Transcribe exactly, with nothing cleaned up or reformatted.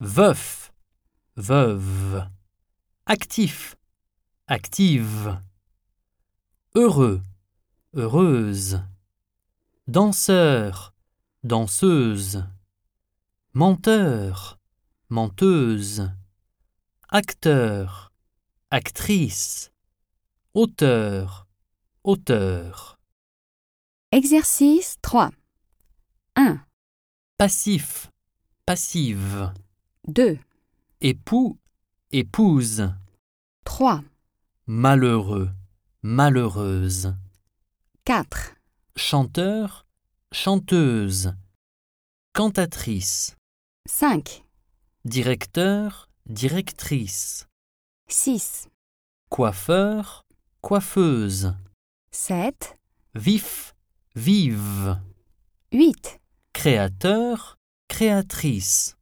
veuf, veuve, actif, active, heureux, heureuse, danseur, danseuse, menteur, menteuse, acteur, actrice, auteur, auteur. Exercice trois. un, Passif, passive, deux, époux, épouse, trois, malheureux, malheureuse, quatre, chanteur, chanteuse, cantatrice, cinq, directeur, directrice, six, coiffeur, coiffeuse, sept, vif, vive, huit. créateur, créatrice.